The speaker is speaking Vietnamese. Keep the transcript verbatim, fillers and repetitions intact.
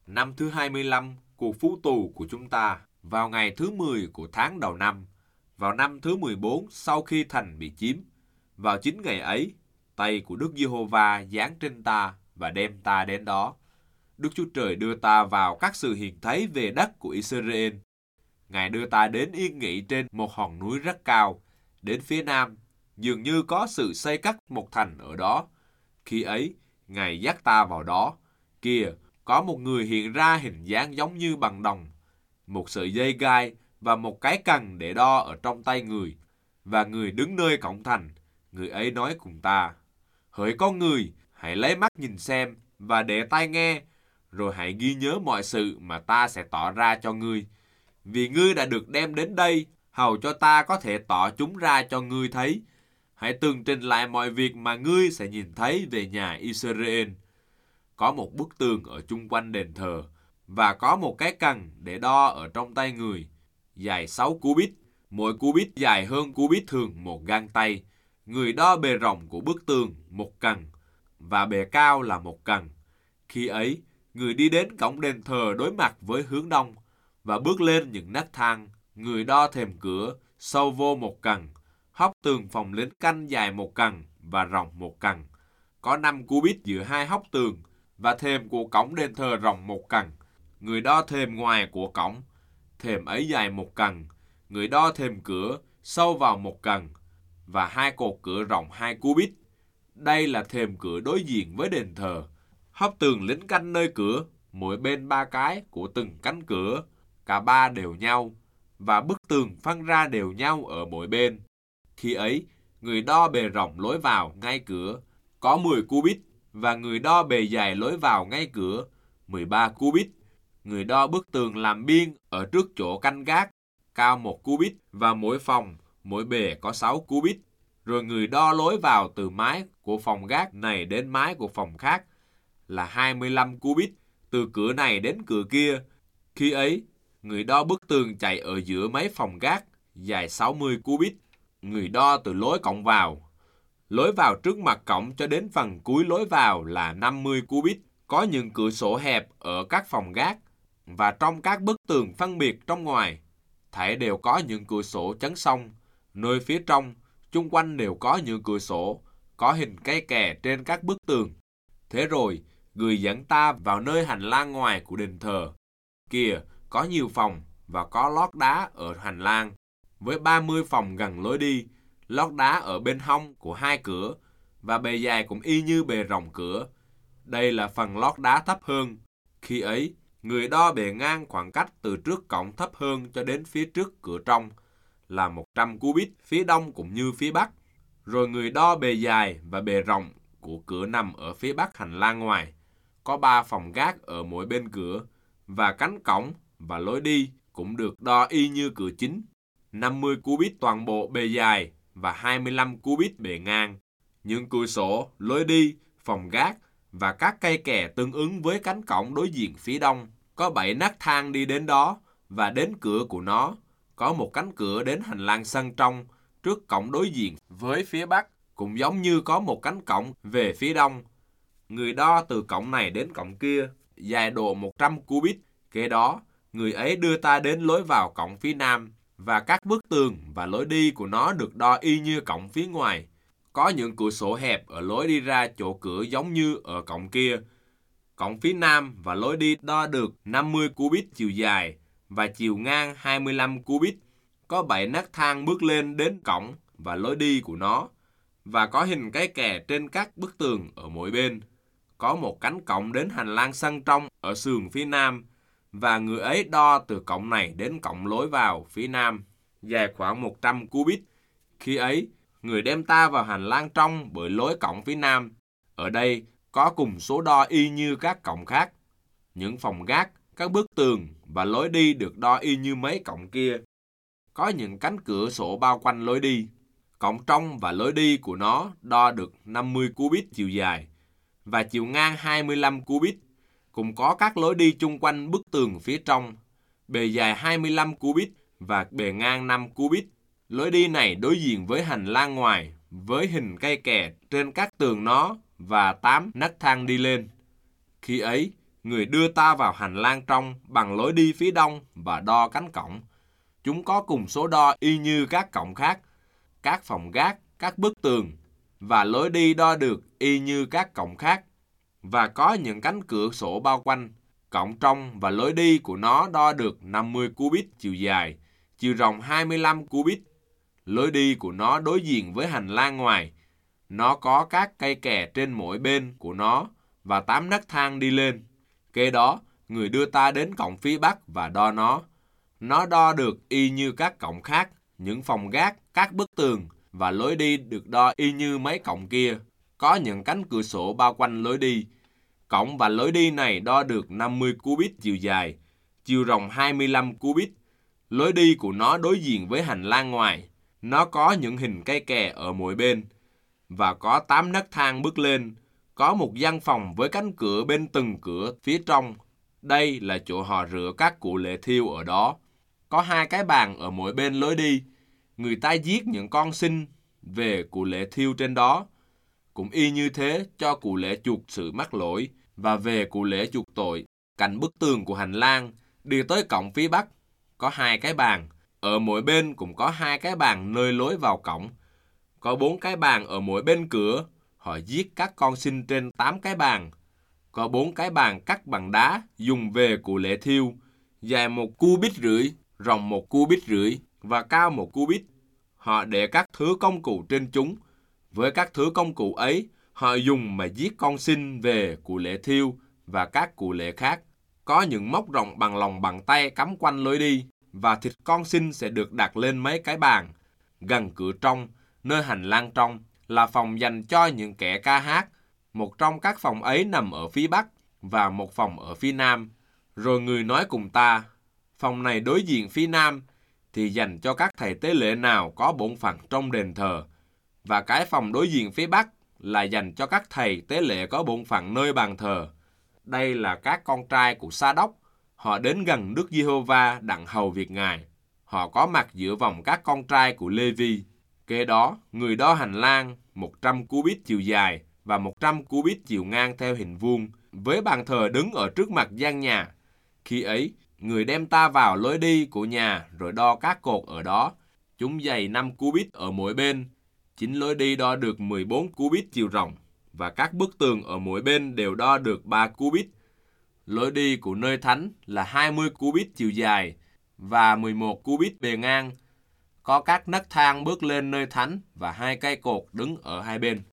Năm thứ hai mươi lăm cuộc phú tù của chúng ta, vào ngày thứ mười của tháng đầu năm, vào năm thứ mười bốn sau khi thành bị chiếm, vào chính ngày ấy, tay của Đức Giê-hô-va giáng trên ta và đem ta đến đó. Đức Chúa Trời đưa ta vào các sự hiện thấy về đất của Israel. Ngài đưa ta đến yên nghỉ trên một hòn núi rất cao, đến phía nam, dường như có sự xây cất một thành ở đó. Khi ấy, Ngài dắt ta vào đó. Kìa, có một người hiện ra hình dáng giống như bằng đồng, một sợi dây gai và một cái cân để đo ở trong tay người. Và người đứng nơi cổng thành, người ấy nói cùng ta: Hỡi con người, hãy lấy mắt nhìn xem và để tai nghe, rồi hãy ghi nhớ mọi sự mà ta sẽ tỏ ra cho ngươi. Vì ngươi đã được đem đến đây, hầu cho ta có thể tỏ chúng ra cho ngươi thấy. Hãy tường trình lại mọi việc mà ngươi sẽ nhìn thấy về nhà Israel. Có một bức tường ở chung quanh đền thờ, và có một cái cân để đo ở trong tay người, dài sáu cubit, mỗi cubit dài hơn cubit thường một gang tay. Người đo bề rộng của bức tường một cân, và bề cao là một cân. Khi ấy, người đi đến cổng đền thờ đối mặt với hướng đông, và bước lên những nấc thang. Người đo thềm cửa, sâu vô một cân, hốc tường phòng lính canh dài một cân và rộng một cân. Có năm cubit giữa hai hốc tường, và thềm của cổng đền thờ rộng một cân. Người đo thềm ngoài của cổng, thềm ấy dài một cân. Người đo thềm cửa, sâu vào một cân, và hai cột cửa rộng hai cubit. Đây là thềm cửa đối diện với đền thờ. Hốc tường lính canh nơi cửa, mỗi bên ba cái của từng cánh cửa, cả ba đều nhau, và bức tường phân ra đều nhau ở mỗi bên. Khi ấy, người đo bề rộng lối vào ngay cửa, có mười cubit, và người đo bề dài lối vào ngay cửa, mười ba cubit. Người đo bức tường làm biên ở trước chỗ canh gác, cao một cubit, và mỗi phòng, mỗi bề có sáu cubit. Rồi người đo lối vào từ mái của phòng gác này đến mái của phòng khác, là hai mươi lăm cubit, từ cửa này đến cửa kia. Khi ấy, người đo bức tường chạy ở giữa mấy phòng gác, dài sáu mươi cubit. Người đo từ lối cổng vào, lối vào trước mặt cổng cho đến phần cuối lối vào là năm mươi cubit. Có những cửa sổ hẹp ở các phòng gác, và trong các bức tường phân biệt trong ngoài, thảy đều có những cửa sổ chắn song. Nơi phía trong, chung quanh đều có những cửa sổ, có hình cây kè trên các bức tường. Thế rồi, người dẫn ta vào nơi hành lang ngoài của đền thờ. Kìa, có nhiều phòng, và có lót đá ở hành lang, với ba mươi phòng gần lối đi, lót đá ở bên hông của hai cửa, và bề dài cũng y như bề rộng cửa. Đây là phần lót đá thấp hơn. Khi ấy, người đo bề ngang khoảng cách từ trước cổng thấp hơn cho đến phía trước cửa trong, là một trăm cubit, phía đông cũng như phía bắc. Rồi người đo bề dài và bề rộng của cửa nằm ở phía bắc hành lang ngoài. Có ba phòng gác ở mỗi bên cửa, và cánh cổng và lối đi cũng được đo y như cửa chính. năm mươi cubit toàn bộ bề dài và hai mươi lăm cubit bề ngang. Những cửa sổ, lối đi, phòng gác và các cây kè tương ứng với cánh cổng đối diện phía đông. Có bảy nấc thang đi đến đó, và đến cửa của nó. Có một cánh cửa đến hành lang sân trong, trước cổng đối diện với phía bắc, cũng giống như có một cánh cổng về phía đông. Người đo từ cổng này đến cổng kia, dài độ một trăm cubit. Kế đó, người ấy đưa ta đến lối vào cổng phía nam, và các bức tường và lối đi của nó được đo y như cổng phía ngoài. Có những cửa sổ hẹp ở lối đi ra chỗ cửa giống như ở cổng kia. Cổng phía nam và lối đi đo được năm mươi cubit chiều dài, và chiều ngang hai mươi lăm cubit. Có bảy nấc thang bước lên đến cổng và lối đi của nó, và có hình cái kè trên các bức tường ở mỗi bên. Có một cánh cổng đến hành lang sân trong ở sườn phía nam, và người ấy đo từ cổng này đến cổng lối vào phía nam, dài khoảng một trăm cubit. Khi ấy, người đem ta vào hành lang trong bởi lối cổng phía nam. Ở đây có cùng số đo y như các cổng khác. Những phòng gác, các bức tường và lối đi được đo y như mấy cổng kia. Có những cánh cửa sổ bao quanh lối đi. Cổng trong và lối đi của nó đo được năm mươi cubit chiều dài, và chiều ngang hai mươi lăm cubit. Cũng có các lối đi chung quanh bức tường phía trong, bề dài hai mươi lăm cubit và bề ngang năm cubit. Lối đi này đối diện với hành lang ngoài, với hình cây kè trên các tường nó và tám nấc thang đi lên. Khi ấy, Người đưa ta vào hành lang trong bằng lối đi phía đông và đo cánh cổng. Chúng có cùng số đo y như các cổng khác, các phòng gác, các bức tường, và lối đi đo được y như các cổng khác. Và có những cánh cửa sổ bao quanh. Cổng trong và lối đi của nó đo được năm mươi cubit chiều dài, chiều rộng hai mươi lăm cubit. Lối đi của nó đối diện với hành lang ngoài. Nó có các cây kè trên mỗi bên của nó và tám nấc thang đi lên. Kế đó, người đưa ta đến cổng phía bắc và đo nó. Nó đo được y như các cổng khác, những phòng gác, các bức tường và lối đi được đo y như mấy cổng kia. Có những cánh cửa sổ bao quanh lối đi. Cổng và lối đi này đo được năm mươi cubit chiều dài, chiều rộng hai mươi lăm cubit. Lối đi của nó đối diện với hành lang ngoài. Nó có những hình cây kè ở mỗi bên và có tám nấc thang bước lên. Có một gian phòng với cánh cửa bên từng cửa phía trong. Đây là chỗ họ rửa các cụ lễ thiêu ở đó. Có hai cái bàn ở mỗi bên lối đi. Người ta giết những con sinh về cụ lễ thiêu trên đó. Cũng y như thế cho cụ lễ chuộc sự mắc lỗi và về cụ lễ chuộc tội. Cạnh bức tường của hành lang đi tới cổng phía bắc có hai cái bàn. Ở mỗi bên cũng có hai cái bàn nơi lối vào cổng. Có bốn cái bàn ở mỗi bên cửa. Họ giết các con sinh trên tám cái bàn. Có bốn cái bàn cắt bằng đá dùng về cụ lễ thiêu, dài một cubit rưỡi, rộng một cubit rưỡi và cao một cubit. Họ để các thứ công cụ trên chúng. Với các thứ công cụ ấy, họ dùng mà giết con sinh về cụ lễ thiêu và các cụ lễ khác. Có những móc rộng bằng lòng bàn tay cắm quanh lối đi, và thịt con sinh sẽ được đặt lên mấy cái bàn. Gần cửa trong, nơi hành lang trong, là phòng dành cho những kẻ ca hát. Một trong các phòng ấy nằm ở phía bắc và một phòng ở phía nam. Rồi người nói cùng ta, phòng này đối diện phía nam thì dành cho các thầy tế lễ nào có bổn phận trong đền thờ, và cái phòng đối diện phía bắc là dành cho các thầy tế lễ có bổn phận nơi bàn thờ. Đây là các con trai của Sa-đốc. Họ đến gần Đức Giê-hô-va đặng hầu việc Ngài. Họ có mặt giữa vòng các con trai của Lê-vi. Kế đó, người đo hành lang một trăm cubit chiều dài và một trăm cubit chiều ngang theo hình vuông, với bàn thờ đứng ở trước mặt gian nhà. Khi ấy, người đem ta vào lối đi của nhà rồi đo các cột ở đó. Chúng dày năm cubit ở mỗi bên. Chính lối đi đo được mười bốn cubit chiều rộng, và các bức tường ở mỗi bên đều đo được ba cubit. Lối đi của nơi thánh là hai mươi cubit chiều dài và mười một cubit bề ngang. Có các nấc thang bước lên nơi thánh và hai cây cột đứng ở hai bên.